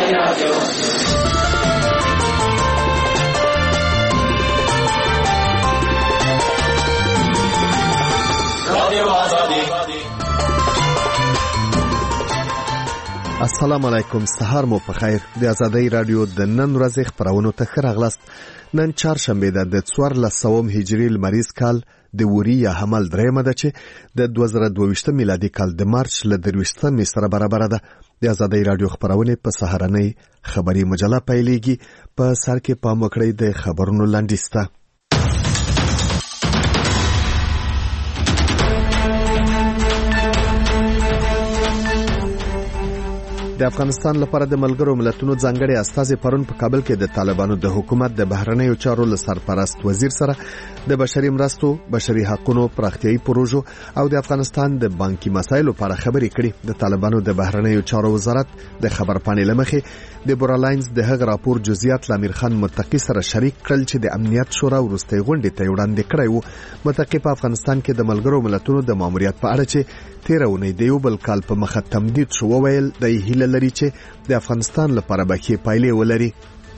السلام علیکم، سهار مو په خیر. د آزادۍ رادیو د نن ورځې خبرونو ته ښه راغلاست. نن چهارشنبه ده د 1400 هجري لمریز کال د وري یا حمل درېمه ده چې د 2022 میلادي کال د مارچ له 23 سره برابر ده. د آزادۍ رادیو خبرونه په سهارنۍ خبري مجله پیلېږي. په سر کې پام وکړئ د خبرونو لاندیسته. د افغانستان لپاره د ملګرو ملتونو ځانګړي استازي پرون په کابل کې د طالبانو د حکومت د بهرنیو چارو له سرپرست وزیر سره د بشري مرستو، بشري حقوقو، پراختیايي پروژو او د افغانستان د بانکي مسایلو لپاره خبرې کړې. د طالبانو د بهرنیو چارو وزارت د خبرپاڼې لمخې د بورالاینز د هغه راپور جزئیات لامیر خان متقی سره شریک کړل چې د امنیت شورا وروستۍ غونډې ته وړاندې کړی وو. متقی په افغانستان کې د ملګرو ملتونو د ماموریت په اړه چې 13 د یو بل کال په مخه تمدید شو وویل د هیله لري چې د افغانستان لپاره به کې پایلې ولري.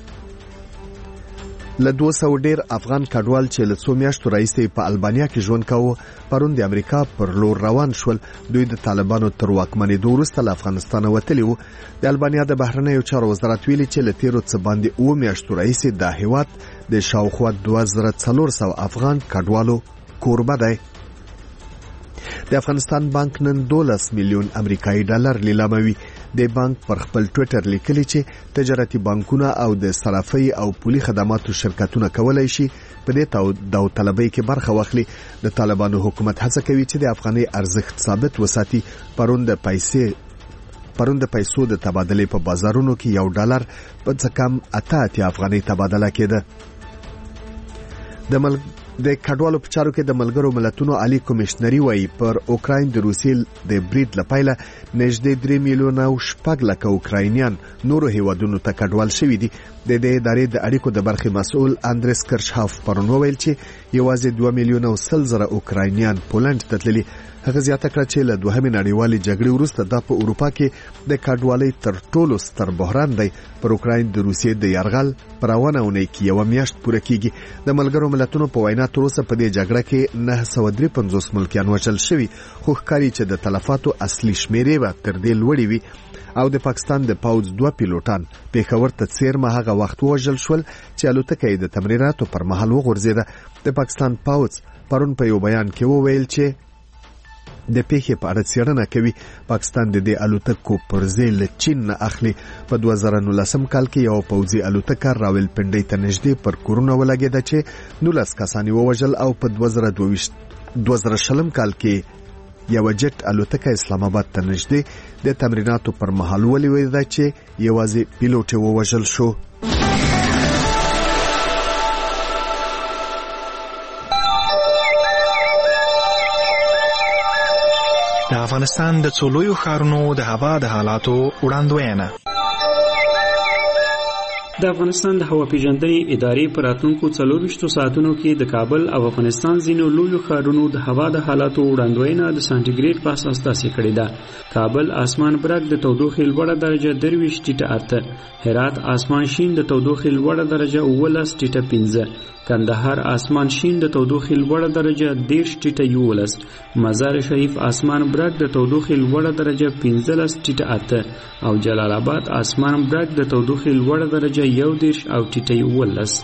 له 200 ډیر افغان کډوال چې له څو میاشتو راځي په البانیا کې ژوند کاوه پرون د امریکا پر لور روان شول. دوی د طالبانو تر واکمنۍ وروسته له افغانستان وتلي وو. د البانیا د بهرنیو چارو وزارت ویلي چې له 13 څخه باندې 2 میاشتو راځي د هیواد د شاوخوا 2400 افغان کډوالو کوربه دی. د افغانستان بانک نن 12 میلیون امریکایي ډالر لیلاموي. د بانک پر خپل ټوئیټر لیکلي چې تجارتي بانکونه او د صرافي او پولي خدماتو شرکتونه کولای شي په دې داوطلبۍ کې برخه واخلي. د طالبانو حکومت هڅه کوي چې د افغاني ارزښت ثابت وساتي. پرون د پیسو د تبادلې په بازارونو کې یو ډالر په څه کم 88 افغاني تبادله کېده. د کډوالو په چارو کې د ملګرو ملتونو عالی کمشنري وایي پر اوکراین د روسیې د برید لپاره نږدې 3 میلیونه او 6 لک اوکراینیان نورو هیوادونو ته کډوال شوي دي. د دې ادارې د اړیکو د برخې مسؤل اندریس کرشهاف پرون وویل چې یوازې 2 میلیونه او 100,000 اوکراینیان پولند ته تللي. هغه زیاته کړه چې له دوهمې نړیوالې جګړې وروسته د اروپا کې د کډوالۍ تر ټولو ستر بحران دی. پر اوکراین د روسیې د یرغل پر روانه اونۍ کې یو میاشت پوره کیږي. د ملګرو ملتونو په وینا تر اوسه په دې جګړه کې 953 ملکیان وژل شوي، خو ښکاري چې د تلفاتو اصلي شمیرې به تر دې لوړې وي. او د پاکستان د پاوځ 2 پیلوټان پیښور ته څیرمه هغه وخت وژل شول چې الوتکه د تمریناتو پر مهال وغورځیده. د پاکستان پاوځ پرون په یو بیان کې وویل چې د پیښې په اړه څېړنه کوي. پاکستان د دې الوتکو پر ځای له چین نه اخلي. په 2019 کال کې یو پوځي الوتکه راولپنډۍ ته نږدې پر کورونه ولګېده چې 19 کسان ووژل او په 2020 کال کې یو جټ الوتکه اسلام آباد ته نږدې د تمریناتو پر مهال ولوېده چې یوازې پیلوټ ووژل شو. د افغانستان د څولویو ښارونو د هوا د حالاتو وړاندوینه. د افغانستان د هوا پیژندنې ادارې په راتلونکو 24 ساعتونو کې د کابل او افغانستان ځینو لویو ښارونو د هوا د حالاتو وړاندوینه د سانټیګریډ په اساس تاسیس کړې ده. کابل اسمان برګ د تودوخې لوړه درجه 23.8، هرات اسمان شین د تودوخې لوړه درجه 19.5، کندهار اسمان شین د تودوخې لوړه درجه 10.11، مزار شریف اسمان برګ د تودوخې لوړه درجه 15.8 او جلال آباد اسمان برګ د تودوخې لوړه درجه 10.11.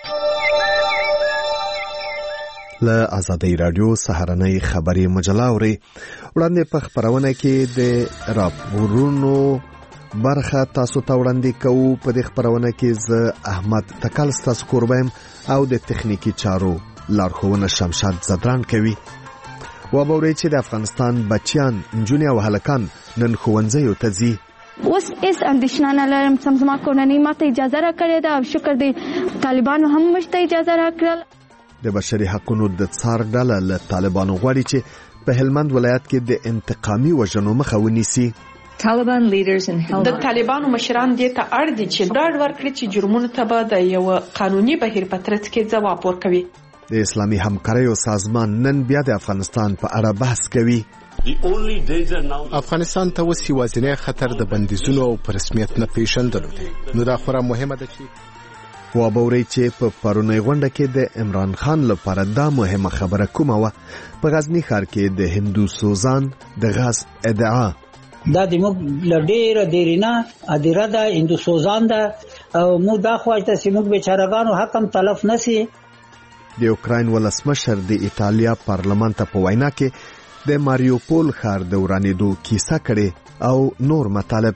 له آزادۍ رادیو سهارنۍ خبري مجله اوري. وړاندې په خبرونه کې د راپورونو برخه تاسو ته وړاندې کوو. په دې خبرونه کې زه احمد تکل ستاسو کوربم او د تخنیکی چارو لارښوونه شمشاد زدران کوي. وبوري چې د افغانستان بچیان، نجونې او هلکان نن ښوونځیو ته ځي. اوس اس اندیشنه نه لرم، سمزما کورنۍ ماته اجازه راکړې ده او شکر دی طالبانو هم مشته اجازه راکړل. د بشري حقوقو د څار ډله له طالبانو غواړي چې په هلمند ولایت کې د انتقامي وژنو مخه ونیسي. د طالبانو مشران دې ته اړ دي چې ډاډ ورکړي چې جرمونو ته به د یو قانوني بهیر په ترڅ کې ځواب ورکوي. د اسلامي همکاریو سازمان نن بیا د افغانستان په اړه بحث کوي. افغانستان ته اوس یوازینی خطر د بندیزونو او په رسمیت نه پیژندلو دی. نو دا خورا مهمه ده چې وابوري چې په پرونی غونډه کې د عمران خان لپاره دا مهمه خبره کومه وه. په غزنی ښار کې د هندو سوزان د غاز ادعا دا د موږ لډیره دیرینا ادیره ده هندو سوزان ده او موږ دا خواجه چې موږ بیچارهګانو حق هم تلف نسی. د اوکراین ولسمشر د ایټالیا پارلمان ته په وینا کې د ماریوپول ښار د ورانېدو کیسه کړې او نور مطالب.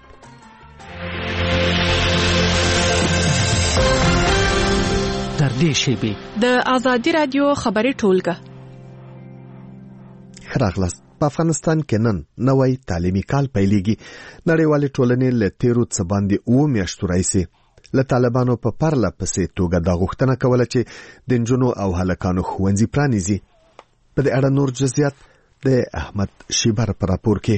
تر دې شیبې د ازادي رادیو خبري ټولګه خراغلاست. په افغانستان کې نن نوی تعلیمي کال پیلېږي. نړیوالې ټولنې له تیرو څه باندې 7 میاشتو راهیسې له طالبانو په پرله پسې توګه دا غوښتنه کوله چې د نجونو او هلکانو ښوونځي پرانیزي. په دې اړه نور جزئیات د احمد شیبر پر راپور کې.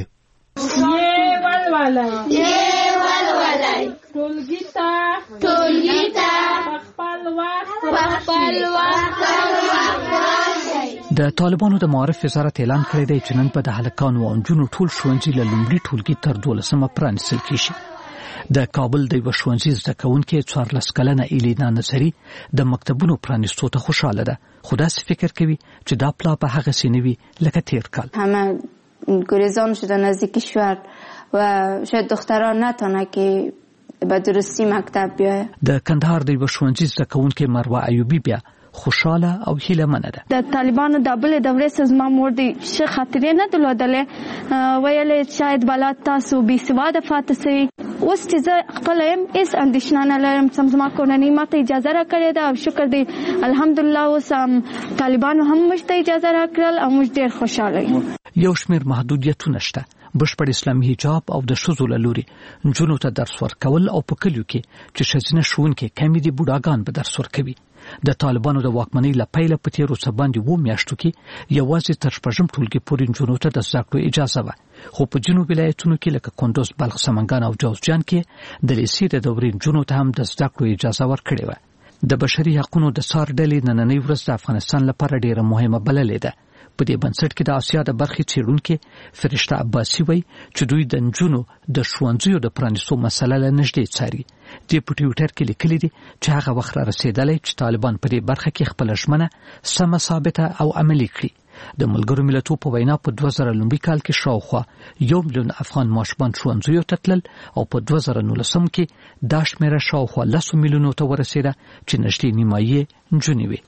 د طالبانو د معارف وزارت اعلان کړی دی چې نن په د هلکانو او نجونو ټول ښوونځي له لومړي ټولګي تر 12مه پرانیستل کیږي. د کابل د یوه ښوونځي زده کوونکې 14 کلنه ایلینا نصري د مکتبونو پرانیستو ته خوشحاله ده، خو داسې فکر کوي چې دا پلا به هغسې نه وي لکه تیر کال. همه گریزان شدن از کشور و شاید دختران نتونه که به درستی مکتب بیایه. د کندهار د یوه ښوونځي زده کوونکې مروه ایوبي بیا خوشاله او هیله منه ده. د طالبانو د بل دورې زما مور دي ښه خاطرې نه درلودلې، ویلې شاید بلد تاسو بې سواده پاتې سئ. اوس چې زه خپل یم هېڅ اندېښنه نه لرم. زما کورنۍ ماته اجازه راکړې ده او شکر دی الحمدلله. اوس طالبانو هم موږ ته اجازه راکړل او موږ ډېر خوشحاله یو. یو شمېر محدودیتونه شته. بشپړ اسلامي حجاب او د ښځو له لوري نجونو ته درس ورکول او په کلیو کې چې ښځینه ښوونکې کمې دي بوډاګان به درس ورکوي. د طالبانو د واکمنۍ له پیله په تیرو څه باندې 7 میاشتو کې یوازې تر 6م ټولګي پورې نجونو ته د زده کړو اجازه وه، خو په جنوب ولایتونو کې لکه کندوز، بلخ، سمنګان او جوزجان کې د لیسې د دورې نجونو ته هم د زده کړو اجازه ورکړې وه. د بشري حقوقو د څار ډلې نننۍ ورځ د افغانستان لپاره ډېره مهمه بللې ده. په دې بنسټ کې د آسیا د برخې څېړونکي فرشته عباسي وایي چې دوی د نجونو د ښوونځیو د پرانیستو مسله له نږدې څاري. دې په ټویټر کې لیکلي دي چې هغه وخت را رسېدلی چې طالبان په دې برخه کې خپله ژمنه سمه ثابته او عملي کړي. د ملګرو ملتونو په وینا په 2000 لومړي کال کې شاوخوا 1 میلیون افغان ماشومان ښوونځیو ته تلل او په 2019 کې دا شمېره شاوخوا 10 میلیونو ته ورسېده چې نږدې نیمایي نجونې وې.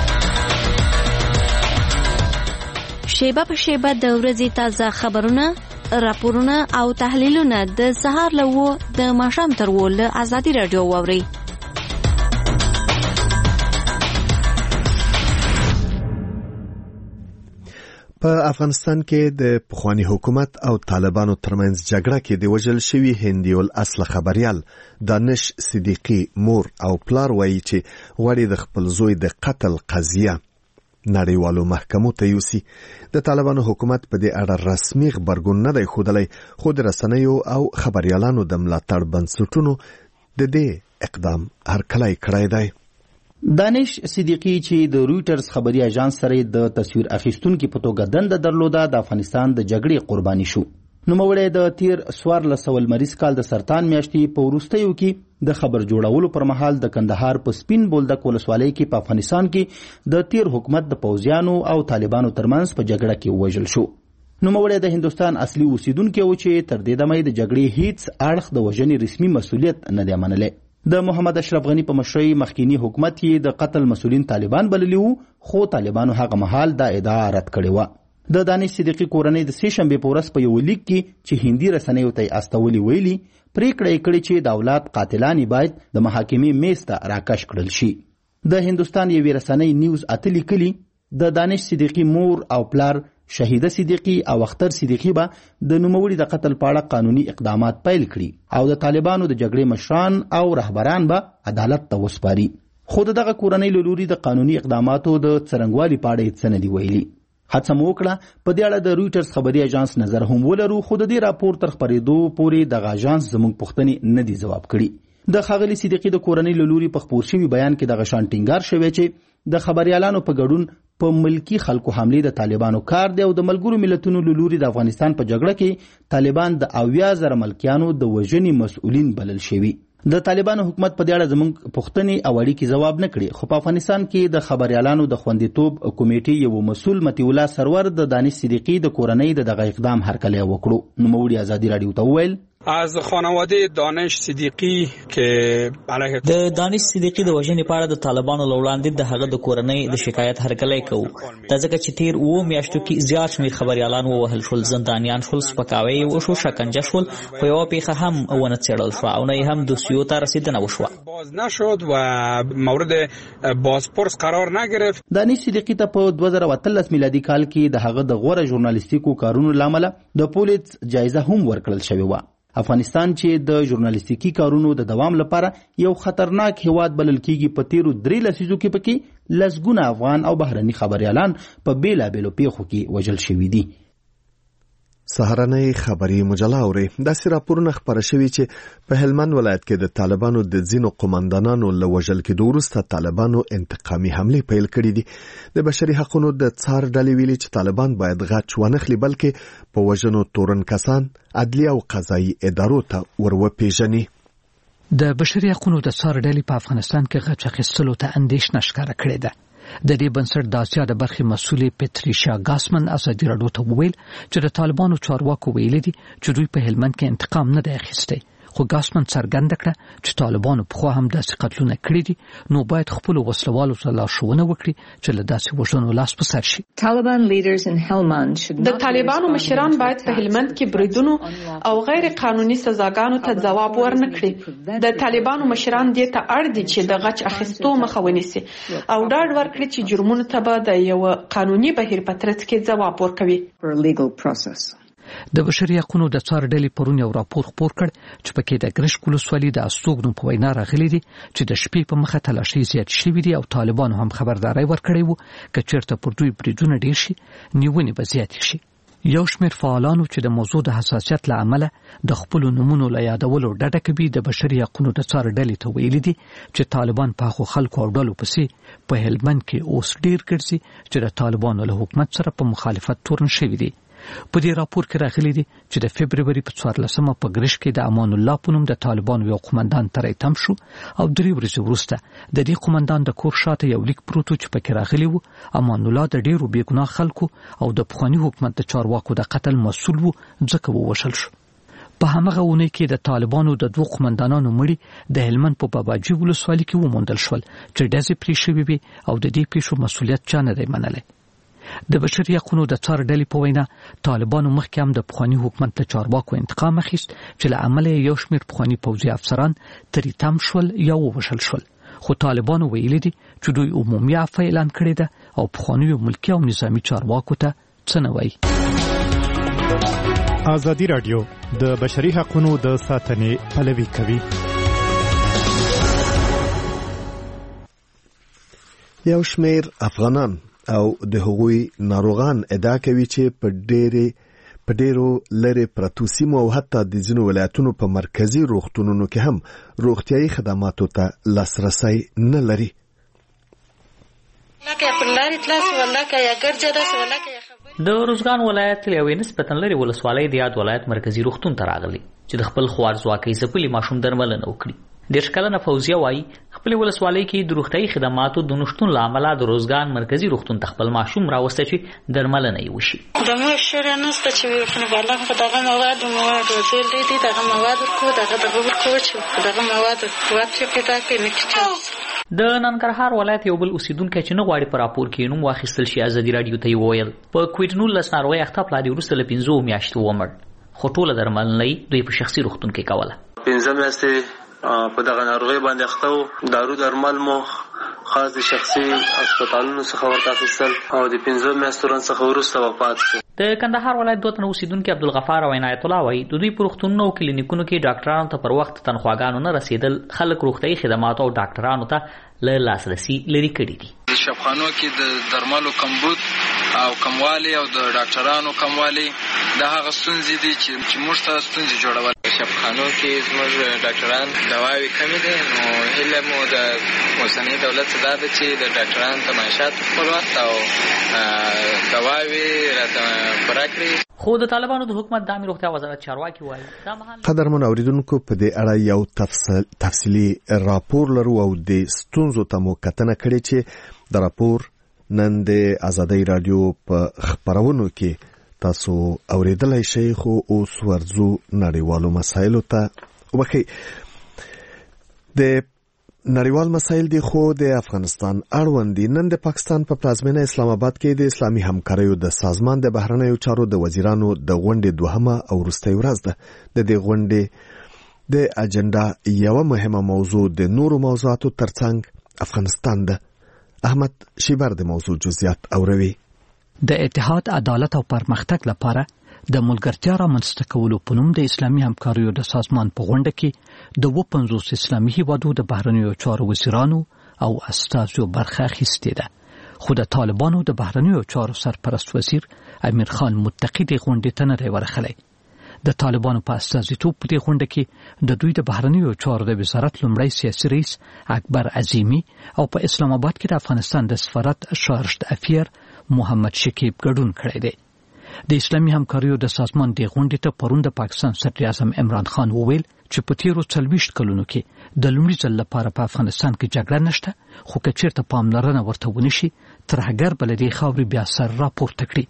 شیبه په شیبه د ورځې تازه خبرونه، راپورونه او تحلیلونه د سهار له 9 د ماښام تر 10 له ازادي رادیو واورئ. په افغانستان کې د پخوانی حکومت او طالبانو ترمنځ جګړه کې د وژل شوي هندي الاصل خبريال دانش صدیقي مور او پلار وایي چې غواړي د خپل زوی د قتل قضیه نړیوالو محکمو ته یوسي. د طالبانو حکومت په دې اړه رسمي خبرګون نه دی ښودلی، خو د رسنیو او خبريالانو د ملاتړ بنسټونو د دې اقدام هرکلی کړی دی. دانش صدیقي چې د رویټرز خبري اژانس سره د تصویر اخیستونکو په توګه دنده درلوده د افغانستان د جګړې قرباني شو. نوموړی د تیر 14 لمریز کال د سرطان میاشتې په وروستیو کې د خبر جوړولو پر مهال د کندهار په سپین بولدک ولسوالۍ کې په افغانستان کې د تیر حکومت د پوځیانو او طالبانو ترمنځ په جګړه کې وژل شو. نوموړی د هندستان اصلي اوسیدونکی و چې تر دې دمه د جګړې هیڅ اړخ د وژنې رسمي مسؤلیت نه دی منلی. د محمد اشرف غنی په مشرۍ مخکینی حکومت یې د قتل مسؤلین طالبان بللی وو، خو طالبانو هغه مهال دا ادعا رد کړې وه. د دانش صدیقي کورنۍ د 3 شنبې په ورځ په یو لیک کې چې هندي رسنیو ته استولي ویلي پریکړه یې کړې چې د اولاد قاتلان باید د محاکمې میز ته راکش کړل شي. د هندستان یوې رسنۍ نیوز اته لیکلي د دانش صدیقي مور او پلار شهیده صدیقي او اختر صدیقي به د نوموړي د قتل په اړه قانوني اقدامات پیل کړي او د طالبانو د جګړې مشران او رهبران به عدالت ته وسپاري. خو دغه کورنۍ له لوري د قانوني اقداماتو د څرنګوالي په اړه هیڅ نه دي ویلي. هڅه مو وکړه په دې اړه د رویټرز خبري اژانس نظر هم ولرو، خو د دې راپور تر خپرېدو پورې دغه اژانس زموږ پوښتنې نه دي ځواب کړي. د ښاغلي صدیقي د کورنۍ له لوري په خپور شوي بیان کې دغه شان ټینګار شوی چې د خبریالانو په ګډون په ملکی خلکو حملې د طالبانو کار دی او د ملګرو ملتونو له لوري د افغانستان په جګړه کې طالبان د 80,000 ملکیانو د وژنې مسؤلین بلل شوي. د طالبانو حکومت په دې اړه زموږ پوښتنې او اړیکې ځواب نه کړي، خو په افغانستان کې د خبریالانو د خوندیتوب کمیټې یو مسؤل مطیع الله سرور د دانش صدیقي د کورنۍ د دغه اقدام هرکلی وکړو. نوموړي ازادي رادیو ته وویل از خانواده دانش صدیقی که علیه د دانش صدیقي د وژنې په اړه د طالبانو له وړاندې د هغه د کورنۍ د شکایت هرکلی کوو. دا ځکه چې تیر 2 میاشتو کې زیات شمېر خبریالان ووهل شول، زندانیان شول، سپکاوی وشو، شکنجه شول، خو یوه پیښه هم ونه څېړل شوه او نه یې هم دوسیو ته رسیدنه وشوه. باز نشد و مورد بازپرس قرار نگرفت. دانش صدیقي ته په 2013 میلادي کال کې د هغه د غوره ژورنالیستیکو کارونو له امله د پولیټ جایزه هم ورکړل شوې وه. افغانستان چې د ژورنالیستیکي کارونو د دوام لپاره یو خطرناک هیواد بلل کیږي، په تیرو 3 لسیزو کې پکې لسګونه افغان او بهرني خبریالان په بیلابیلو پیښو کې وژل شوي دي. سهارنۍ خبري مجله اوري. داسې راپورونه خپاره شوي چې په هلمند ولایت کې د طالبانو د ځینو قوماندانانو له وژل کېدو وروسته طالبانو انتقامي حملې پیل کړي دي. د بشري حقوقو د څار ډلې ویلي چې طالبان باید غچ ونخلي، بلکې په وژنو تورن کسان عدلي او قضایي ادارو ته وروپېژني. د بشري حقوقو د څار ډلې په افغانستان کې غچ اخیستلو ته اندېښنه ښکاره کړې ده. د دې بنسټ د اسیا د برخې مسؤلې پټریشیا ګاسمن ازادي راډیو ته وویل چې د طالبانو چارواکو ویلي دي چې دوی په هلمند کې انتقام نه دی اخیستی، خو ګاسمن څرګنده کړه چې طالبانو پخوا هم داسې قتلونه کړي دي، نو باید خپلو وسلوالو ته لارښوونه وکړي چې له داسې وژنو لاس په سر شي. د طالبانو مشران باید په هلمند کې بریدونو او غیر قانوني سزاګانو ته ځواب ورنکړي. د طالبانو مشران دې ته اړ دي چې د غچ اخیستو مخه ونیسي او ډاډ ورکړي چې جرمونو ته به د یو قانوني بهیر په ترڅ کې ځواب ورکوي. د بشري حقوقو د څار ډلې پرون یو راپور خپور کړ چې پکې د ګرشک ولسوالۍ د استوګنو په وینا راغلي دي چې د شپې په مخه تلاشي زیات شوي دي او طالبانو هم خبرداري ورکړې وو چې چیرته پر دوی بریدونه ډیر شي نیونې به زیات شي. یو شمېر فعالانو چې د موضوع د حساسیت له امله د خپل نمونو له یادولو ډډه کوي د بشري حقوقو د څار ډلې ته ویلي دي چې طالبان په خلکو او ډلو پسې په هلمند کې اوس ډیر ګرځي چې د طالبانو له حکومت سره په مخالفت تورن شوي دي. په دې راپور کې راغلي دي چې د فبرवरी په 14مه په ګرشک کې د امان الله په نوم د طالبانو یو قومندان ترې تم شو او 3 ورځې وروسته د دې قومندان د کور شاته یو لیک پروت چې پکې راغلی وو امان الله د ډیرو بیګناه خلکو او د پخوانی حکومت د چارواکو د قتل مسؤل وو ځکه ووشل شو. په همغه ونه کې د طالبانو د 2 قومندانانو مړي د هلمند په باباجي ولسوالۍ کې وموندل شول چې ډزې پرې شوې وي او د دې پیښو مسؤلیت چا نه دی منلی. د بشري حقوقو د څار ډلې په وینا طالبانو مخکې هم د پخوانی حکومت له چارواکو انتقام اخیست چې له امله یو شمېر پخوانی پوځي افسران ترې تم شول یا ووژل شول، خو طالبانو ویلي دي چې دوی عمومي عفو اعلان کړی ده او پخوانی ملکي او نظامي چارواکو ته څه نه وایي. ازادي راډیو د بشري حقوقو د ساتنې پلوي کوي. یو شمېر افغانان او د هغوی ناروغان ادعا کوي چې په ډیرو لري پرتو سیمو او حتی د ځینو ولایتونو په مرکزی روغتونونو کې هم روغتیايي خدماتو ته لاسرسي نه لري. د روزګان ولایت یو نسبتاً لري ولسوالۍ د یاد ولایت مرکزی روغتون ته راغلي چې د خپل خوارزواکۍ ځپلي ماشوم درملنه وکړي. ډېر کلنه فوزیه وایي خپل ولسوالۍ کې د روغتیايي خدماتو د نشټون له امله د روزګان مرکزی روغتون ته خپل ماشوم راوسته چې درملنه یې وشي. د مشر نسته چې ورکنه بالغ په دغه مواد روزل دي دغه مواد کو دغه ورکو چې دغه مواد واټ پیدا کوي نکټ. د ننګرهار ولایت یو بل اوسیدونکو چې نه غواړي پر راپور کې نوم واخیستل شي ازادي رادیو ته وویل په کووډ-19 ناروغي اخته پلا دی وروسته له 15 میاشتو ومړ، خو ټوله درملنه دوی په شخصي روغتون کې کوله. 15 میاشتې په دغه ناروغي باندې اخته دارو درمل مو خاص د شخصي هسپتالونو څخه ورته اخیستل او د 15 میاشتو وروسته وروسته وفات شو. د کندهار ولایت دوه تنه اوسیدونکو عبدالغفار او عنایت الله وایي د دوی پروختونونو او کلینیکونو کې ډاکټرانو ته پر وخت تنخواګانو نه رسیدل خلک روغتیايي خدمات او ډاکټرانو ته له لاسرسي لري کړي دي. د شفاخانو کې د درملو کمبود او کموالی او د ډاکټرانو کموالی د هغه ستونزې دي چې موږ ته ستونزې جوړول. شفاخانو کې زموږ ډاکټران دواوې کمې دي، نو هیله مو د اوسنۍ دولت څخه ده چې د ډاکټرانو تماشات خپل وخت او دواوې راته پوره کړي. خو د طالبانو د حکومت د عامه روغتیا وزارت چارواکي وایي قدرمن اوریدونکو په دې اړه یو تفصیلي راپور لرو او د ستونزو ته مو کتنه کړې چې د راپور نن د آزادۍ رادیو په خبرونو کې تاسو اوریدلای شئ. خو اوس ورځو نړیوالو مسایلو ته وخی. د نړیوال مسایل دي خو د افغانستان اړوند دي. نن د پاکستان په پلازمینه اسلام آباد کې د اسلامي همکاریو د سازمان د بهرنیو چارو د وزیرانو د غونډې دوهمه او وروستۍ ورځ ده. د دې غونډې د اجنډا یو مهمه موضوع د نورو موضوعاتو ترڅنګ افغانستان ده. احمد شیبر د موضوع جزئیات اوروي. د اتحاد، عدالت او پرمختګ لپاره د ملګرتیا رامنځته کولو په نوم د اسلامي همکاریو د سازمان په غونډه کې د 50 اسلامي هیوادو د بهرنیو چارو وزیرانو او استازو برخه اخیستې ده. خو د طالبانو د بهرنیو چارو سرپرست وزیر امیر خان متقی د غونډې ته نه ورغلی. د طالبانو په استازیتوب په دې غونډه کې د دوی د بهرنیو چارو د وزارت لومړی سیاسي رئیس اکبر عظیمی او په اسلام آباد کې د افغانستان د سفارت شارژ افیر محمد شکیب ګډون کړی دی. د اسلامي همکاریو د سازمان د غونډې ته پرون د پاکستان صدر اعظم عمران خان وویل چې په تیرو 40 کلونو کې د لومړي ځل لپاره په افغانستان کې جګړه نشته، خو که چیرته پاملرنه ورته ونشي ترهګر بلدي خاوري بیا سر راپورته کړي.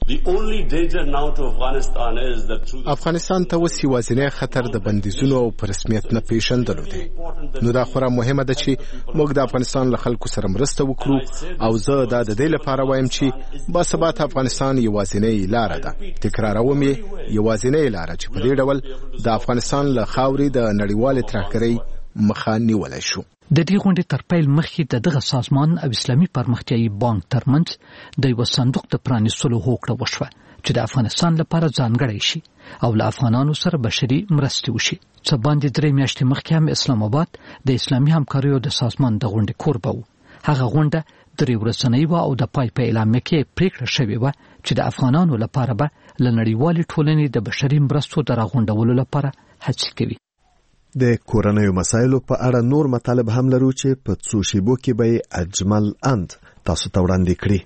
افغانستان ته اوس یوازینی خطر د بندیزونو او په رسمیت نه پیژندلو دی. نو دا خورا مهمه ده چې موږ د افغانستان له خلکو سره مرسته وکړو او زه دا د دې لپاره وایم چې باثبات افغانستان یوازینی لاره ده. تکراروم یې یوازینی لاره چې په دې ډول د افغانستان له خاوري د نړیوال ترهګرۍ مخه نیولای شو. د دې غونډې تر پیل مخکې دغه سازمان او اسلامي پرمختیایي بانک ترمنځ د یو صندوق د پرانیستلو هوکړه وشوه چې د افغانستان لپاره ځانګړی شي او له افغانانو سره بشري مرستې وشي. څه باندې 3 میاشتې مخکې هم اسلام آباد د اسلامي همکاریو د سازمان د غونډې کوربه و. هغه غونډه 3 ورځنۍ و او د پای په اعلامیه کې پریکړه شوې و چې د افغانانو لپاره به له نړیوالې ټولنې د بشري مرستو د راغونډولو لپاره هڅې کوي. د کورنیو مسایلو په اړه نور مطالب هم لرو چې په څو شیبو کې به اجمل اند تاسو ته وړاندې کړي.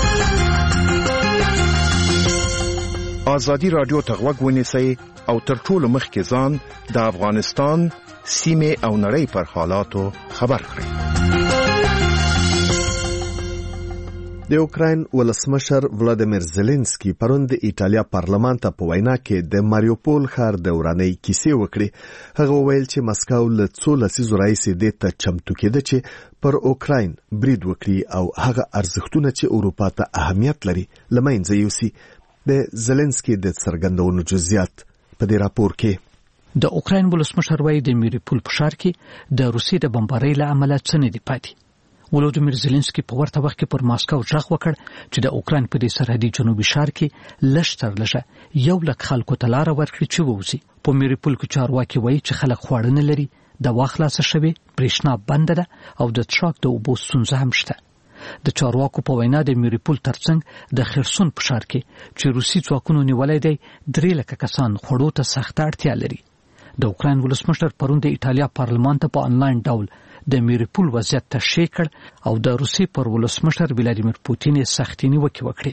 آزادي رادیو ته غوږ ونیسئ او تر ټولو مخکې ځان د افغانستان سیمې او نړۍ پر حالاتو خبر کړئ. د اوکراین ولسمشر ولادیمیر زيلنسکي پرون د ایټالیا پارلمان ته په وینا کې د ماریوپول ښار د ورانۍ کیسې وکړې. هغه وویل چې مسکو له څو لسیزو راهیسې دې ته چمتو کېده چې پر اوکراین برید وکړي او هغه ارزښتونه چې اروپا ته اهمیت لري له منځه یوسي. د زيلنسکي د څرګندونو جزئیات په دې راپور کې. د اوکراین ولسمشر وایي د ماریوپول په ښار کې د روسیې د بمبارۍ له امله څه نه دی پاتې. ولودیمیر زيلنسکي په ورته وخت کې پر ماسکو ژغ وکړ چې د اوکراین په دې سرحدي جنوبي ښار کې لږتر لږه 100,000 خلکو ته لار ورکړي چې ووځي. په ماریوپول کې چارواکي وایي چې خلک خواړه نه لري، د واخلاصه شوی برېښنا بنده ده او د ټرک د اوبو ستونزه هم شته. د چارواکو په وینا د ماریوپول ترڅنګ د خرسون په ښار کې چې روسي ځواکونو نیولای دی 300,000 کسان خوړو ته سخت اړتیا لري. د اوکراین ولسمشر پرون د ایټالیا پارلمان ته په انلاین ډول د ماریوپول وضعیت تشریح کړ او د روسي پر ولسمشر ولادیمیر پوتین سختې نیوکې وکړې.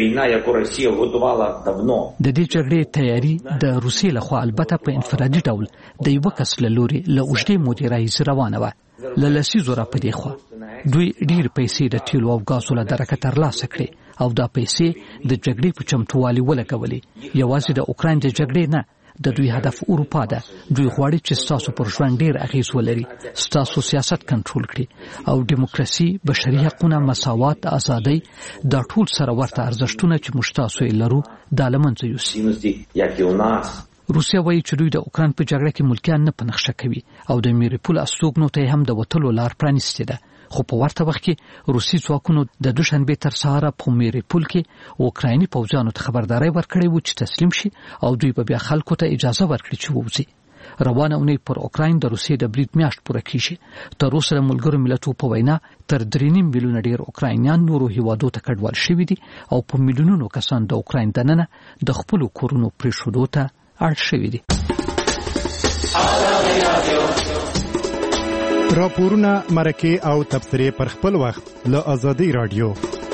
د دې جګړې تیاری د روسي لخوا البته په انفرادي ډول د یو کس له لوري له اوږدې مودې راهیسې روانه وه. له لسیزو را پدې خوا دوی ډېر پیسې د تیلو او غازو له درکه ترلاسه کړې او دا پیسې د جګړې په چمتووالي ولګولې. یوازې د اوکراین د جګړې نه، د دوی هدف اروپا ده. دوی غواړي چې ستاسو پر ژوند ډېر اغیز ولري، ستاسو سیاست کنټرول کړي او دیموکراسي، بشري حقونه، مساوات، ازادي دا ټول سره ورته ارزښتونه چې موږ تاسو یې لرو دا له منځه یوسي. روسیا وایي چې دوی د اوکراین په جګړه کې ملکیان نه پنښه کوي او د ماریوپول استوګنو ته هم د وټلو لار پرانیستې ده. خو په ورته وخت کې روسي ځواکونو د دوشنبه تر سهاره په ماریوپول کې اوکرایني پوځیانو ته خبرداري ورکړې و چې تسلیم شي او دوی به بیا خلکو ته اجازه ورکړي چې ووځي. روانه اونۍ پر اوکراین د روسیې د برید میاشت پوره کیږي. تر اوسه د ملګرو ملتونو په وینا تر 3.5 میلیونه ډیر اوکراینیان نورو هیوادو ته کډوال شوي دي او په میلیونونو کسان د اوکراین دننه د خپل کورونو پرېښودو ته اړ شوي دي. راپورونه مرکه او تبصرې پر خپل وخت له ازادي رادیو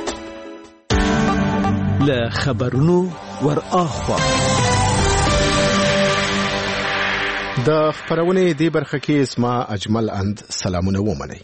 له خبرونو ور اخوا د خبرونه دی برخه کې اسما اجمل اند سلامونه ومني.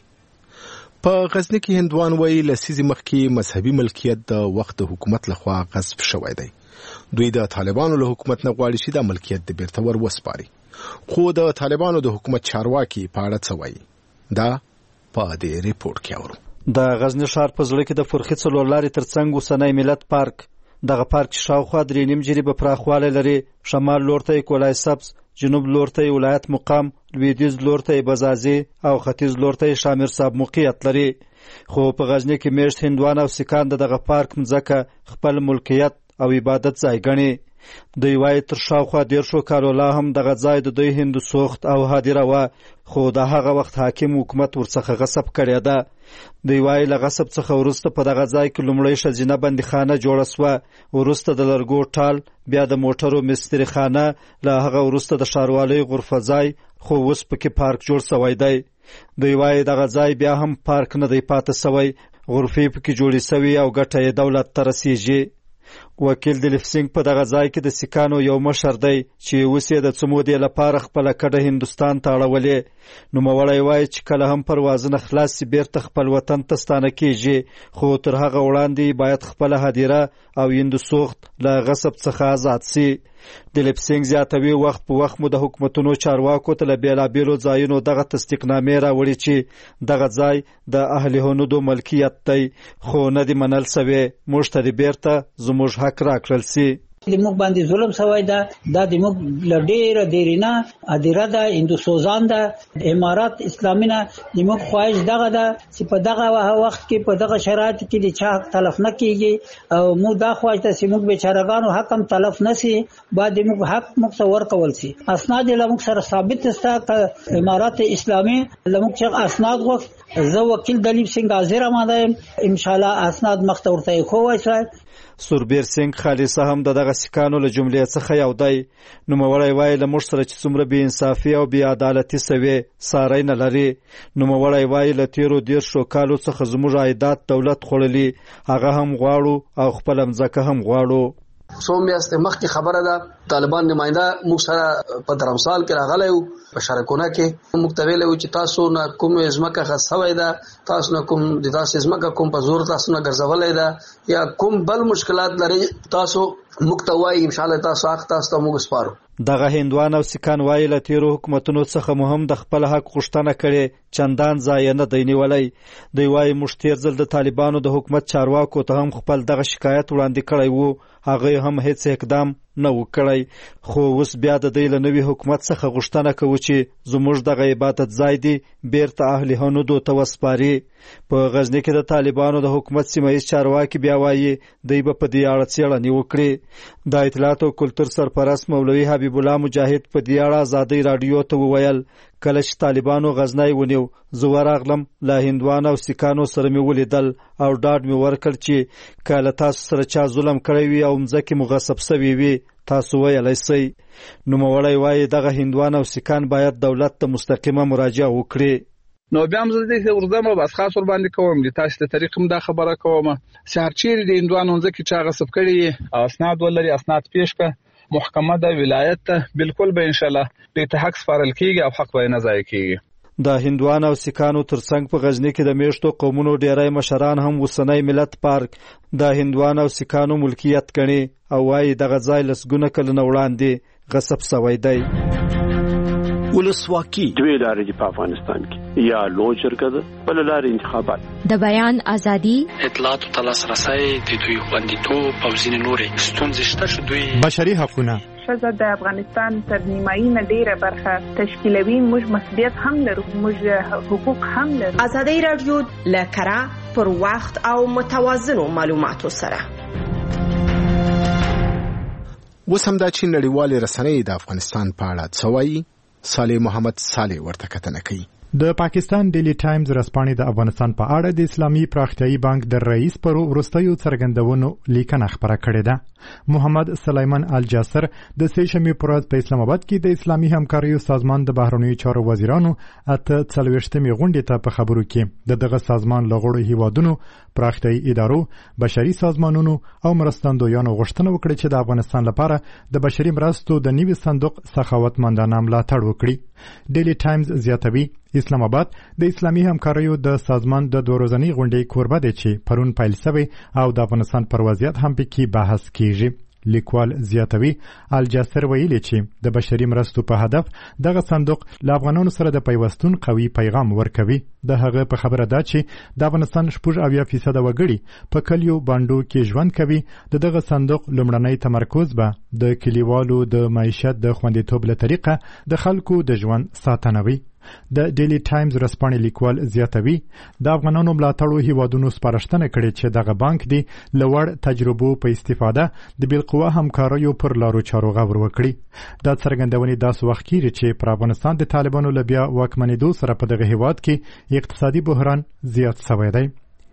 په غزنی کې هندوان وایي لسیزي مخکې مذهبي ملکیت د وخت حکومت لخوا غصب شوی دی. دوی د طالبانو له حکومت نه غواړي چې د ملکیت د بیرته ور وسپاري. خو د طالبانو د حکومت چارواکي په اړه څه وایي دا په دې ریپورت کې اورو. د غزنی ښار په زړه کې د فرخي څلور لارې ترڅنګ اوسنی ملت پارک دغه پارک شاوخوا 3.5 جریبه پراخوالی لري. شمال لور ته کولای سبز، جنوب لور ته ولایت مقام، لویدیځ لور ته بزازي او ختیځ لور ته شامر صاحب موقعیت لري. خو په غزنی کې میشت هندوان او سکان دغه پارک مځکه خپل ملکیت او عبادت ځای ګڼي. دوی وایي تر شاوخوا 1.5 کالو لا هم دغه ځای د دوی هندو سوخت او هدیره وه، خو د هغه وخت حاکم حکومت ورڅخه غصب کړی ده. دوی وایي له غصب څخه وروسته په دغه ځای کې لومړی ښځینه بندیخانه جوړه سوه، وروسته د لرګو ټال، بیا د موټرو مستري خانه، له هغه وروسته د ښاروالۍ غرفه ځای، خو اوس پکې پارک جوړ سوی دی. دوی وایي دغه ځای بیا هم پارک نه دی پاتې سوی، غرفې پکې جوړې سوي او ګټه یې دولت ته رسیږي. وکیل دلیپ سنگ په دغه ځای کې د سکانو یو مشر دی چې اوس یې د څه مودې لپاره خپله کډه هندوستان ته اړولې. نوموړی وایي چې کله هم پروازونه خلاص سي بیرته خپل وطن ته ستانه کیږي، خو تر هغه وړاندې باید خپله هدیره او هندو سوخت له غصب څخه آزاد سي. دلیپ سنگ زیاتوي وخت په وخت مو د حکومتونو چارواکو ته له بیلابیلو ځایونو دغه تصدیقنامې راوړي چې دغه ځای د اهل هنودو ملکیت دی، خو نه دي منل سوی. موږ ته دې بیرته زموږ حق راکړل سي. د موږ باندې ظلم شوی ده، دا د موږ لډیره دیرینه ادیره ده، هندو سوزان ده، امارات اسلامي نه. د موږ خواهش دغه ده چې په دغه وخت کې په دغه شرایط کې د چا تلف نه کیږي، او موږ دا خواهش ده چې موږ بیچارهګانو حق هم تلف نشي، باید موږ حق موږ ته ورکول شي. اسناد له موږ سره ثابت ستا امارات اسلامي له موږ څخه اسناد غوښت. زه وکیل دلیپ سنگ حاضر آماده یم، ان شاء الله اسناد مخ ته ورته کوی شي. سوربیر سنگ خالصه هم دغه سکانو له جملې څخه یو دی. نوموړی وایي له موږ سره چې څومره بې انصافي او بې عدالتي سوې ساری نه لري. نوموړی وایي له تیرو 10 کالو څخه زموږ عایدات دولت خوړلي، هغه هم غواړو او خپله مځکه هم غواړو. څو میاشتې مخکې خبره ده طالبان نماینده موږ سره په درمسال کې راغلی و، په شارکونه کې موږ ته ویلی و چې تاسو نه کوم ځمکه خاص شوی ده، تاسو نه کوم د تاسو ځمکه کوم په زور تاسو نه ګرځولی ده یا کوم بل مشکلات لري تاسو موږ ته وایي، ان شاء الله تاسو حق تاسو ته موږ سپارو. دغه هندوان او سکان وایي له تیرو حکومتونو څخه مو هم د خپل حق غوښتنه کړې، چندان ځای نه دی نیولی. دوی وایي موږ تیر ځل د طالبانو د حکومت چارواکو ته هم خپل دغه شکایت وړاندې کړی و، هغه هم هیڅ اقدام نه و کړی. خو اوس بیا د دوی له نوي حکومت څخه غوښتنه کوو چې زموږ دغه عبادت ځای دی بیرته اهل هنودو ته وسپاري. په غزنی کې د طالبانو د حکومت سیمه‌ییز چارواکي بیا وایي دوی به په دې اړه څېړنې وکړي. د اطلاعات او کلتور سرپرست مولوي حبیب الله مجاهد په دې اړه ازادي رادیو ته وویل کله چې طالبانو غزنی ونیو زه ورغلم، له هندوانو او سکانو سره مې ولیدل او ډاډ مې ورکړ چې کله تاسو سره چا ظلم کړی وي او مځکې مو غصب سوي وي تاسو ویلی سئ. نوموړی وایي دغه هندوان او سکان باید دولت ته مستقیمه مراجعه وکړي. نو بیا هم زه دې ورځم او بس خاص ور باندې کوم د تاسو د طریق هم دا خبره کوم چې هر چیرې د هندوانو ځکه چې غصب کړي او اسناد ولري اسناد پیش کړه محکمه د ولایت ته بالکل به ان شاء الله د حق سپارل کیږي او حق به نه ضایع کیږي. د هندوان او سکانو ترڅنګ په غزنی کې د میشتو قومونو ډیری مشران هم اوسنی ملت پارک د هندوان او سکانو ملکیت ګڼي او وایي دغه ځای لسګونه کلونه وړاندې غصب سوی دی. ولسواکي دوی لارې په افغانستان کې یا لوی جرګه ده بل لارې انتخابات د بیان ازادي اطلاعات او تلاسرسي د دوی خوندیتوب او ځینې نورې ستونزې شته چې دوی بشري حقوقونه ښځه د افغانستان تر نیمایي نه ډیره برخه تشکیلوي. موږ مسؤلیت هم لرو، موږ حقوق هم لرو. ازادي رادیو له کره پر وخت او متوازنو معلوماتو سره اوس هم دا چې نړیوالې رسنۍ د افغانستان په اړه څه وایي صالح محمد صالح ورته کتنه کوي. د پاکستان ډیلی ټایمز ورځپاڼې د افغانستان په اړه د اسلامي پراختیایي بانک د رئیس پر وروستیو څرګندونو لیکنه خپره کړې ده. محمد سلیمان الجاسر د سه‌شنبې په ورځ په اسلام آباد کې د اسلامي همکاریو سازمان د بهرنیو چارو وزیرانو 48مې غونډې ته په خبرو کې دغه سازمان له غړو هیوادونو، پراختیایي ادارو، بشري سازمانونو او مرستندویانو غوښتنه وکړه چې د افغانستان لپاره د بشري مرستو د نوي صندوق سخاوتمندانه ملاتړ وکړي. ډیلی ټایمز زیاتوي اسلام آباد د اسلامي همکاریو د سازمان د 2 ورځنۍ غونډې کوربه دی چې پرون پیل شوی او د افغانستان پر وضعیت هم پکې بحث کیږي. لیکوال زیاتوي الجاسر ویلي چې د بشري مرستو په هدف دغه صندوق له افغانانو سره د پیوستون قوي پیغام ورکوي. د هغه په خبره ده چې د افغانستان 80% وګړي په کلیو باندو کې ژوند کوي. دغه صندوق لومړنی تمرکز به د کلیوالو د معیشت د خوندیتوب له طریقه د خلکو د ژوند ساتنه وي. د ډیلی ټایمز ورځپاڼې لیکوال زیاتوي د افغانانو ملاتړو هیوادونو سپارښتنه کړې چې دغه بانک دی لوړ تجربو په استفاده د بالقوه همکاریو پر لارو چارو غور وکړي. دا څرګندونې داسې وخت کېږي چې پر افغانستان د طالبانو له بیا واکمنېدو سره په دغه هیواد کې اقتصادي بحران زیات شوی دی.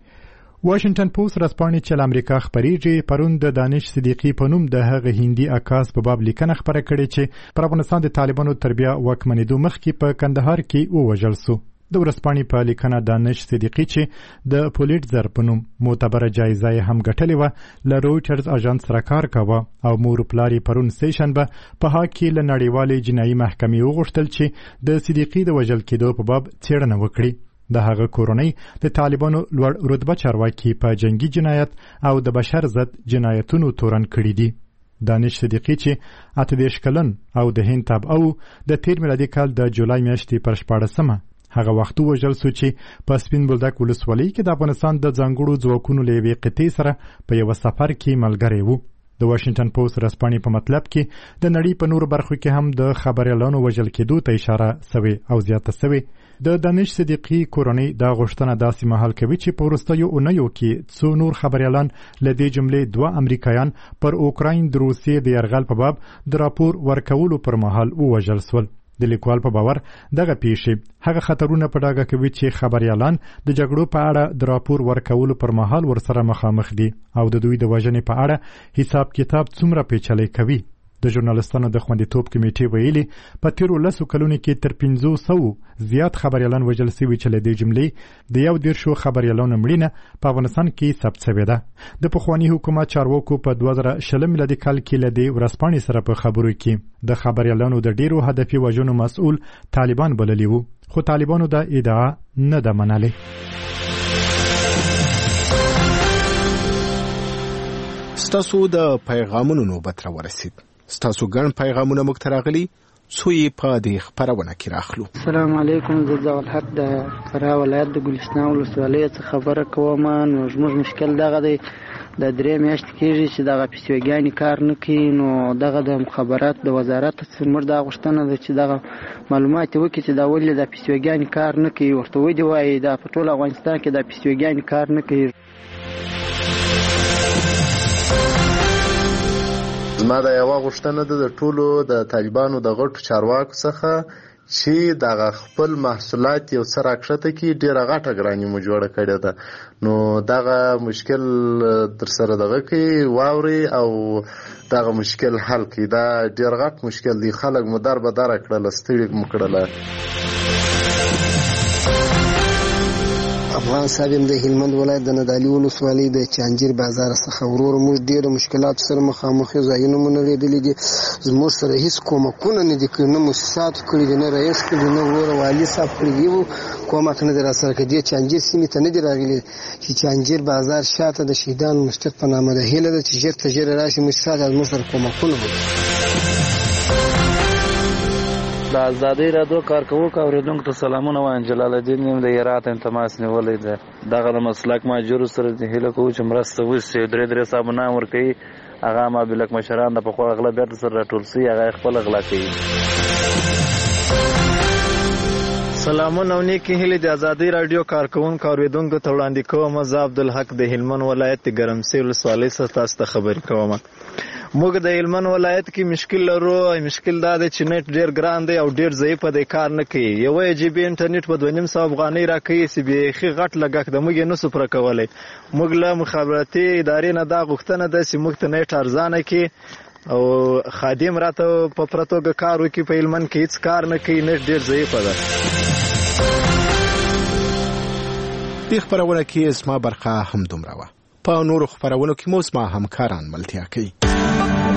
واشنگټن پوسټ ورځپاڼې چې له امریکا خپریږي پرون د دانش صدیقي په نوم د هغه هندي عکاس په باب لیکنه خپره کړې چې پر افغانستان د طالبانو تر بیا واکمنېدو مخکې په کندهار کې ووژل سو. د ورځپاڼې په لیکنه دانش صدیقي چې د پولیټزر په نوم معتبره جایزه یې هم ګټلې وه له رویټرز اژانس سره کار کاوه او مور پلار یې پرون سه‌شنبه په هاګ کې له نړیوالې جنایي محکمې وغوښتل چې د صدیقي د وژل کېدو په باب څېړنه وکړي. د هغه کورنۍ د طالبانو لوړ رتبه چارواکي په جنگي جنایت او د بشر ضد جنایتونو تورن کړي دي. دانش صدیقي چې 28 کلن او د هند تابع او د 13 میلادي کال د جولای میاشتې پر 14مه هغه وخت وژل سو چې په سپین بولدک ولسوالۍ کې د افغانستان د ځانګړو ځواکونو له یوې قطعې سره په یو سفر کې ملګری وو. د واشنگټن پوسټ ورځپاڼې په مطلب کې د نړۍ په نورو برخو کې هم د خبريالانو وژل کېدو ته اشاره سوې او زیاته سوې. د دانش صدیقي کورنۍ دا غوښتنه داسې مهال کوي چې په وروستیو اونیو کې څو نور خبريالان له دې جملې 2 امریکایان پر اوکراین د روسیې د یرغل په باب د راپور ورکولو پر مهال ووژل سول. د لیکوال په باور دغه پیښې هغه خطرونه په ډاګه کوي چې خبريالان د جګړو په اړه د راپور ورکولو پر مهال ورسره مخامخ دي او د دوی د وژنې په اړه حساب کتاب څومره پیچلی کوي. د ژورنالستانو د خوندیتوب کمیټې ویلي په تیرو 10 کلونو کې تر 500 زیات خبريالان وژل شوي چې له دې جملې د 11 خبريالانو مړینه په افغانستان کې ثبت شوې ده. د پخوانی حکومت چارواکو په 2020 میلادي کال کې له دې ورځپاڼې سره په خبرو کې د خبريالانو د ډیرو هدفي وژنو مسؤل طالبان بللي وو، خو طالبانو دا ادعا نه ده منلې. ستاسو د پیغامونو نوبت را ورسید. ستاسو ګڼ پیغامونه موږ ته راغلي، څو یې په دې خپرونه کې راخلو. السلام علیکم، زه ضیاء الحق د فراه ولایت د ګلستان ولسوالۍ څخه خبره کوم. نو زموږ مشکل دغه دی، د 3 میاشتې کېږي چې دغه پیسوګانې کار نه کوي. نو دغه د مخابرات د وزارت څخه دا غوښتنه ده چې دغه معلومات وکړي چې دا ولې د پیسوګانې کار نه کوي. ورته ودی وایي دا په ټول افغانستان کې د پیسوګانې کار نه کوي. زما دا یو غوښتنه ده د ټولو د طالبانو د غټو چارواکو څخه چې دغه خپل محصولات یو څه راکښته کړي. ډېره غټه ګراني مو جوړه کړې ده، نو دغه مشکل در سره دغه کوي واوري او دغه مشکل حل کړي. دا ډېر غټ مشکل دی، خلک مو در به دره کړله، ستړي مو کړله. افغان صاحب د هلمند ولایت د ندالي ولسوالۍ د چانجیر بازار څخه ورور موږ ډېر مشکلات سره مخامخ یو، ځایونه مو نه لیدلي دي، زموږ سره هیڅ کومکونه نه دي کړي، نه موسسات کړي دي، نه رئیس کړي، نه ورور والي صاحب کړي دي، کومک نه دی راسره کړی. دې چانجیر سیمې ته نه دي راغلي چې چانجیر بازار شاته د شهیدانو مسجد په نامه ده. هیله ده چې ژر تر ژره راشي موسسات زموږ سره کومکونه وکړي. د ازادۍ رادیو کارکوونکو اورېدونکو ته سلامونه وایم. جلال الدین یم د هرات تماس نیولی ده. دغه د مسلک ماجرو سره هیله کوو چې مرسته وشي. 3 صابونان ورکوي، هغه مابلک مشران د پخوا اغلبیت سره راټول شي، هغه خپل غلا کوي. سلامونه او نیکی هیلې د ازادۍ رادیو کارکوونکو اورېدونکو ته وړاندې کوم. زه عبدالحق د هلمند ولایت د ګرمسیر ولسوالۍ څخه تاسو ته خبرې کوم. موږ د هلمند ولایت کې مشکل لرو. مشکل دا دی چې نت ډیر ګران دی او ډیر ضعیف دی، کار نه کوي. یو جی بي انټرنیټ په 2.5 افغانۍ راکوي چې بیخي غټ لګښت د موږ نه سو پر کولای. موږ له مخابراتي ادارې نه دا غوښتنه ده چې موږ ته نت ارزانه کړي او خادم راته په پرتوګه کار وکړي. په هلمند کې هیڅ کار نه کوي، نت ډیر ضعیف ده. دې خبرونه کې اسما برخه هم دومره وه. په نورو خبرونو کې مو زما همکاران ملتیا کوي.